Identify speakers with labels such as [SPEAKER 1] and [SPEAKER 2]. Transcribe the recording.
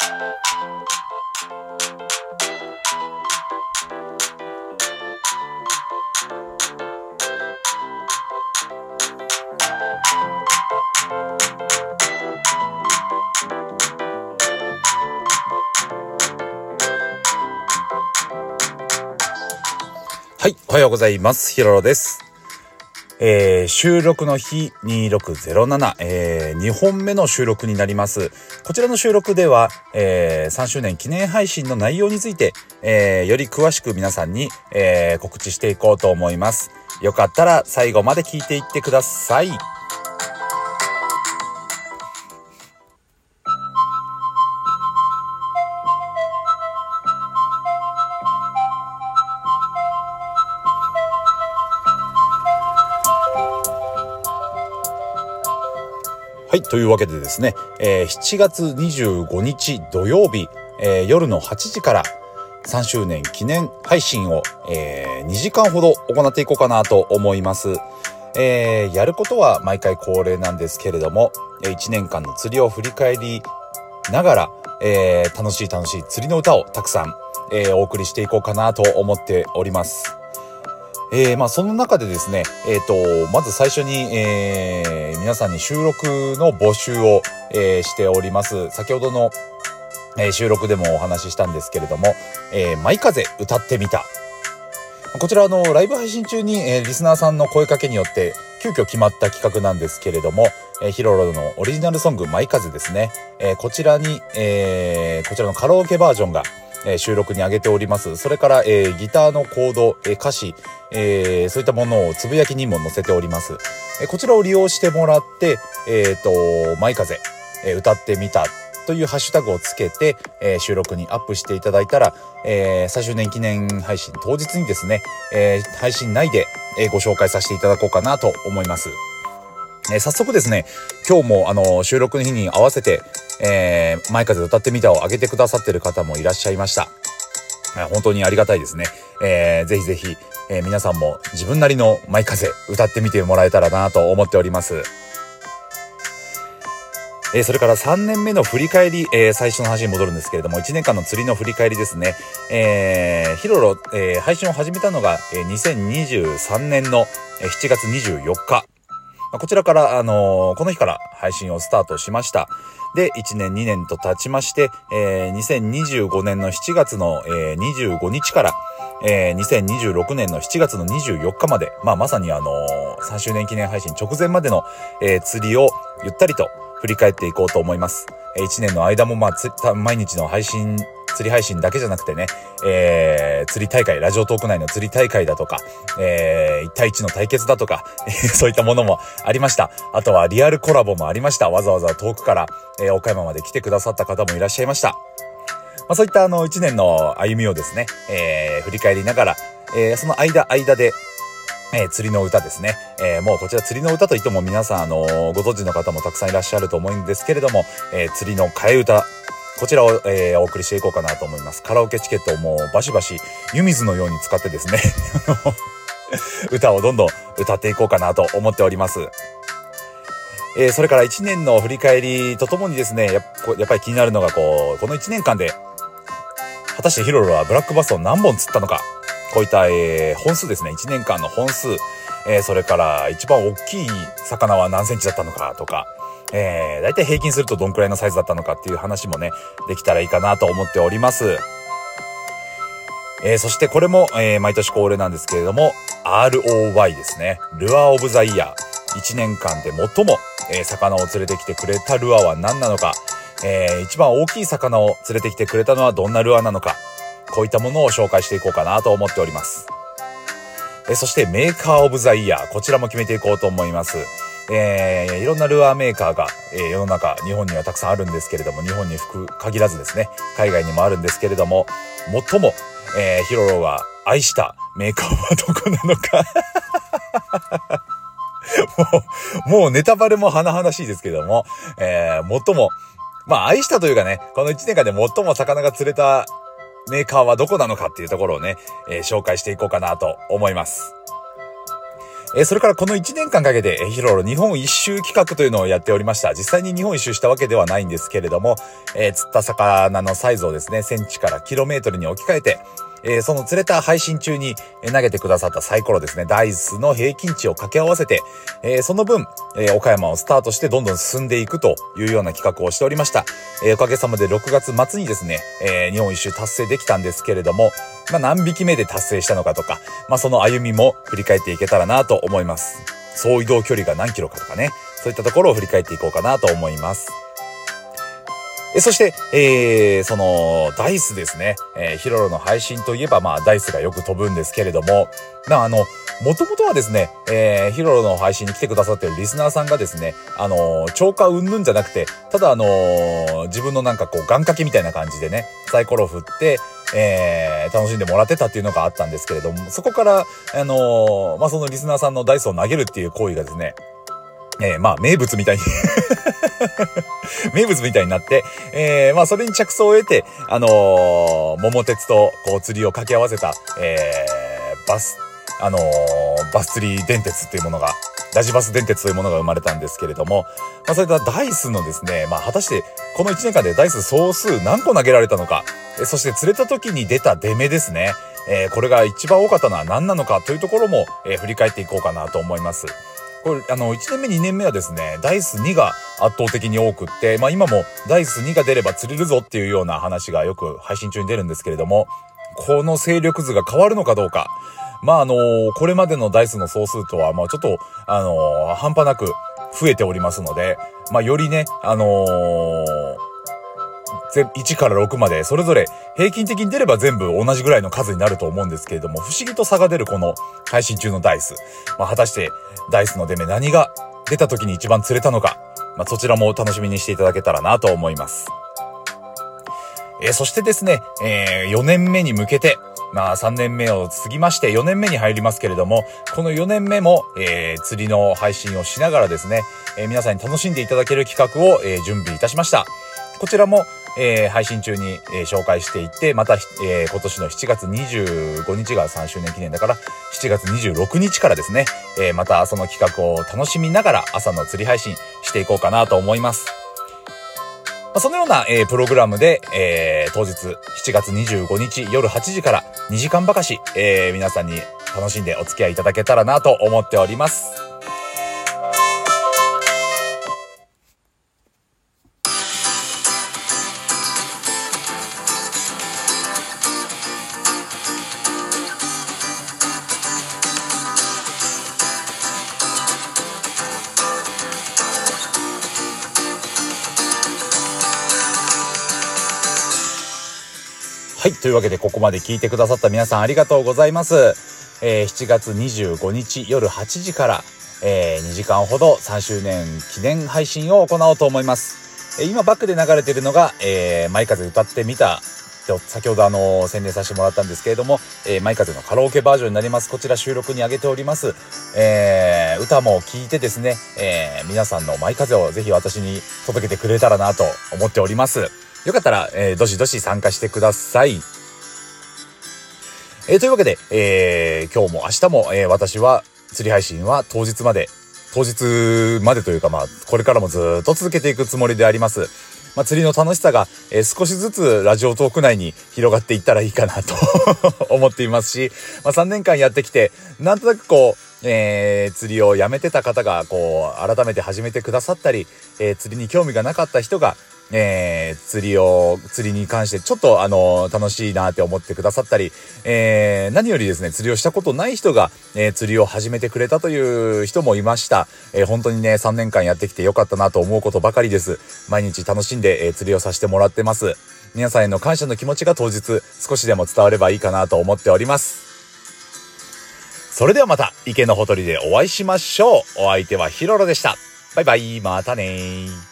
[SPEAKER 1] はい、おはようございます。ひろろです。収録の日2607、2本目の収録になります。こちらの収録では、3周年記念配信の内容について、より詳しく皆さんに、告知していこうと思います。よかったら最後まで聞いていってください。はい、というわけでですね、7月25日土曜日、夜の8時から3周年記念配信を、2時間ほど行っていこうかなと思います。やることは毎回恒例なんですけれども、1年間の釣りを振り返りながら、楽しい釣りの歌をたくさん、お送りしていこうかなと思っております。その中でですね、まず最初に、皆さんに収録の募集を、しております。先ほどの、収録でもお話ししたんですけれども、舞風歌ってみた。こちらライブ配信中に、リスナーさんの声かけによって急遽決まった企画なんですけれども、ヒロロのオリジナルソング舞風ですね。こちらに、こちらのカラオケバージョンが収録に上げております。それから、ギターのコード、歌詞、そういったものをつぶやきにも載せております。こちらを利用してもらって、舞風、歌ってみたというハッシュタグをつけて、収録にアップしていただいたら、3周年記念配信当日にですね、配信内で、ご紹介させていただこうかなと思います。早速ですね、今日も収録の日に合わせて、舞風歌ってみたを上げてくださっている方もいらっしゃいました。本当にありがたいですね。ぜひぜひ、皆さんも自分なりの舞風歌ってみてもらえたらなと思っております。それから3年目の振り返り、最初の話に戻るんですけれども、1年間の釣りの振り返りですね。ヒロロ、配信を始めたのが、2023年の7月24日。こちらから、この日から配信をスタートしました。で、1年2年と経ちまして、2025年の7月の、25日から、2026年の7月の24日まで、まさに3周年記念配信直前までの、釣りをゆったりと振り返っていこうと思います。1年の間も毎日の釣り配信だけじゃなくてね、釣り大会、ラジオトーク内の釣り大会だとか、1対1の対決だとか、そういったものもありました。あとはリアルコラボもありました。わざわざ遠くから、岡山まで来てくださった方もいらっしゃいました。そういった1年の歩みをですね、振り返りながら、その間で、釣りの歌ですね。もうこちら釣りの歌といっても皆さんご存知の方もたくさんいらっしゃると思うんですけれども、釣りの替え歌、こちらを、お送りしていこうかなと思います。カラオケチケットをもうバシバシ湯水のように使ってですね歌をどんどん歌っていこうかなと思っております。それから1年の振り返りとともにですね、やっぱり気になるのがこの1年間で果たしてヒロロはブラックバスを何本釣ったのか、こういった、本数ですね。1年間の本数、それから一番大きい魚は何センチだったのかとか、だいたい平均するとどんくらいのサイズだったのかっていう話もね、できたらいいかなと思っております。そしてこれも、毎年恒例なんですけれども、ROY ですね。ルアーオブザイヤー。1年間で最も、魚を連れてきてくれたルアーは何なのか、一番大きい魚を連れてきてくれたのはどんなルアーなのか、こういったものを紹介していこうかなと思っております。そしてメーカーオブザイヤー、こちらも決めていこうと思います。いろんなルアーメーカーが、世の中、日本にはたくさんあるんですけれども、日本に限らずですね、海外にもあるんですけれども、最も、ヒロロが愛したメーカーはどこなのかもうネタバレも甚だしいですけども、最も、愛したというかね、この1年間で最も魚が釣れたメーカーはどこなのかっていうところをね、紹介していこうかなと思います。 それからこの1年間かけて、ヒロロ日本一周企画というのをやっておりました。実際に日本一周したわけではないんですけれども、釣った魚のサイズをですね、センチからキロメートルに置き換えて、その釣れた配信中に投げてくださったサイコロですね、ダイスの平均値を掛け合わせて、その分、岡山をスタートしてどんどん進んでいくというような企画をしておりました。おかげさまで6月末にですね、日本一周達成できたんですけれども、何匹目で達成したのかとか、その歩みも振り返っていけたらなと思います。総移動距離が何キロかとかね、そういったところを振り返っていこうかなと思います。そして、その、ダイスですね。ヒロロの配信といえば、ダイスがよく飛ぶんですけれども、もともとはですね、ヒロロの配信に来てくださっているリスナーさんがですね、超過云々じゃなくて、ただ自分の願掛けみたいな感じでね、サイコロ振って、楽しんでもらってたっていうのがあったんですけれども、そこから、そのリスナーさんのダイスを投げるっていう行為がですね、名物みたいに名物みたいになって、それに着想を得て、桃鉄と釣りを掛け合わせた、バス釣り電鉄っていうものが、ラジバス電鉄というものが生まれたんですけれども、そういったダイスのですね、果たしてこの1年間でダイス総数何個投げられたのか、そして釣れた時に出た出目ですね、これが一番多かったのは何なのかというところも、振り返っていこうかなと思います。これ1年目2年目はですね、ダイス2が圧倒的に多くって、今もダイス2が出れば釣れるぞっていうような話がよく配信中に出るんですけれども、この勢力図が変わるのかどうか、これまでのダイスの総数とはちょっと半端なく増えておりますので、よりね1から6までそれぞれ平均的に出れば全部同じぐらいの数になると思うんですけれども、不思議と差が出るこの配信中のダイス、果たしてダイスの出目何が出た時に一番釣れたのか、そちらも楽しみにしていただけたらなと思います。そしてですね、4年目に向けて3年目を過ぎまして4年目に入りますけれども、この4年目も、釣りの配信をしながらですね、皆さんに楽しんでいただける企画を、準備いたしました。こちらも、配信中に、紹介していって、また、今年の7月25日が3周年記念だから、7月26日からですね、またその企画を楽しみながら朝の釣り配信していこうかなと思います。そのような、プログラムで、当日7月25日夜8時から2時間ばかし、皆さんに楽しんでお付き合いいただけたらなと思っております。はい。というわけで、ここまで聞いてくださった皆さんありがとうございます。7月25日夜8時から、2時間ほど3周年記念配信を行おうと思います。今バックで流れているのが、マイカゼ歌ってみた。先ほど宣伝させてもらったんですけれども、マイカゼのカラオケバージョンになります。こちら収録に上げております。歌も聴いてですね、皆さんのマイカゼをぜひ私に届けてくれたらなと思っております。よかったら、どしどし参加してください。というわけで、今日も明日も、私は釣り配信は当日までというかこれからもずっと続けていくつもりであります。釣りの楽しさが、少しずつラジオトーク内に広がっていったらいいかなと思っていますし、3年間やってきて、なんとなく釣りをやめてた方が改めて始めてくださったり、釣りに興味がなかった人が釣りに関してちょっと楽しいなって思ってくださったり、何よりですね、釣りをしたことない人が、釣りを始めてくれたという人もいました。本当にね、3年間やってきてよかったなと思うことばかりです。毎日楽しんで、釣りをさせてもらってます。皆さんへの感謝の気持ちが当日少しでも伝わればいいかなと思っております。それではまた池のほとりでお会いしましょう。お相手はヒロロでした。バイバイ、またねー。